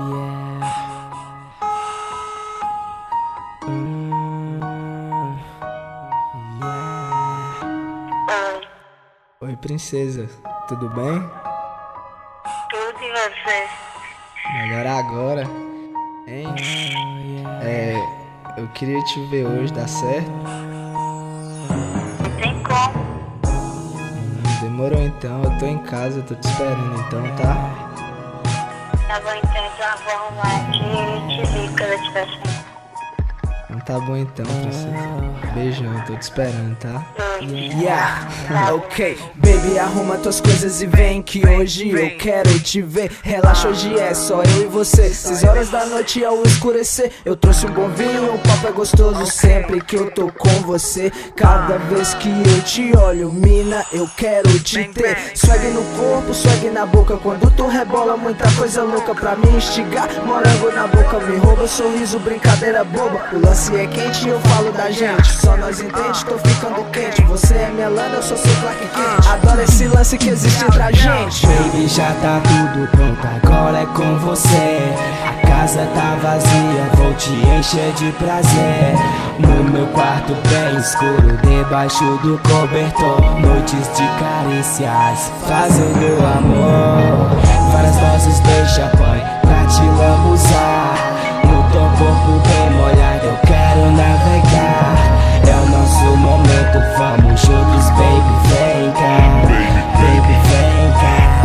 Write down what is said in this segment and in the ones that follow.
Oi, princesa, tudo bem? Tudo e você? Melhor agora, hein? Eu queria te ver hoje, dá certo? Não tem como. Demorou então, eu tô em casa, eu tô te esperando então, tá? Tá bom, então eu já vou arrumar aqui e te ligo quando eu estiver saindo. Então tá bom então, princesa. Beijão, eu tô te esperando, tá? Yeah, ok, baby, arruma tuas coisas e vem que hoje eu quero te ver. Relaxa, hoje é só eu e você. 6 horas da noite ao escurecer. Eu trouxe um bom vinho, o papo é gostoso sempre que eu tô com você. Cada vez que eu te olho, mina, eu quero te ter. Swag no corpo, swag na boca. Quando tu rebola, muita coisa louca pra me instigar. Morango na boca me rouba, sorriso, brincadeira boba. O lance é quente e eu falo da gente. Só nós entende, tô ficando quente. Você é minha lana, eu sou seu Clark Kent. Adoro esse lance que existe entre a gente. Baby, já tá tudo pronto, agora é com você. A casa tá vazia, vou te encher de prazer. No meu quarto bem escuro, debaixo do cobertor. Noites de carícias, fazendo amor. Várias doses de champanhe pra te lambuzar. No teu corpo bem molhado, eu quero navegar. É o nosso momento, vamos juntos, baby, vem cá. Baby, vem cá.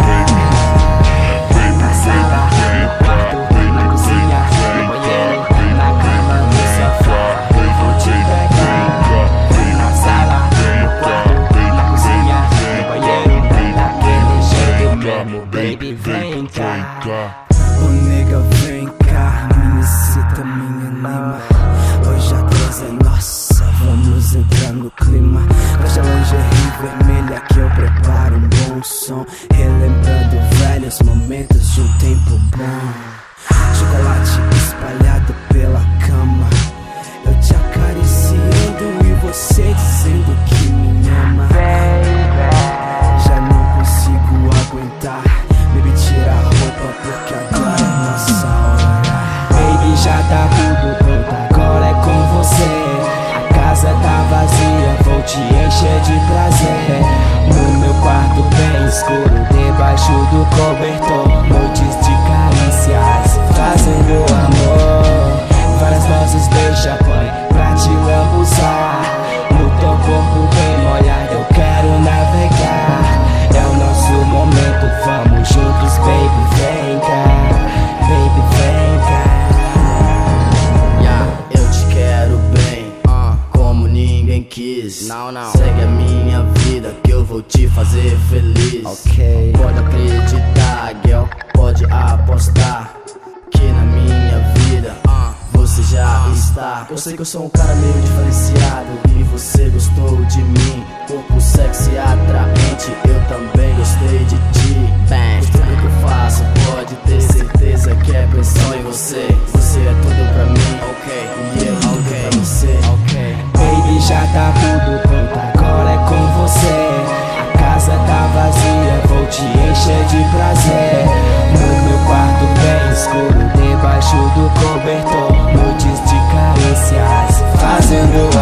Na sala, no quarto, na cozinha, no banheiro, na cama, no sofá, eu vou te pegar. Na sala, no quarto, na cozinha, no banheiro, daquele jeito mesmo, baby, vem cá. Ô nega, vem cá, me incita, me anima. Hoje a dose é nossa, vamos entrar no clima. Caixa lingerie vermelha que eu preparo um bom som. Relembrando velhos momentos de um tempo bom. Chocolate espalhado pela cama, eu te acariciando e você dizendo que me ama. Já não consigo aguentar, baby, tira a roupa porque agora é nossa hora. Baby, já tá tudo pronto, agora é com você. A casa tá vazia, vou te encher de prazer. No meu quarto bem escuro, debaixo do cobertor. Noites de carícias, fazendo amor. Várias doses de champanhe pra te lambuzar. No teu corpo bem molhado, eu quero navegar. É o nosso momento, vamos juntos, baby, vem cá. Baby, vem cá. Eu te quero bem, como ninguém quis. Não. Segue a minha vida que eu vou te fazer feliz. Ok. Pode acreditar, girl, pode apostar que na minha vida você já está. Eu sei que eu sou um cara meio diferenciado e você gostou de mim. Corpo sexy, atraente, eu também gostei de ti. Gostei do que eu faço, pode ter certeza que é pensão em você. Você é tudo pra mim, ok, tudo pra você, ok. Baby, já tá tudo pronto, agora é com você. A casa tá vazia, vou te encher de prazer. No meu quarto bem escuro, debaixo do cobertor. Noites de carícias, fazendo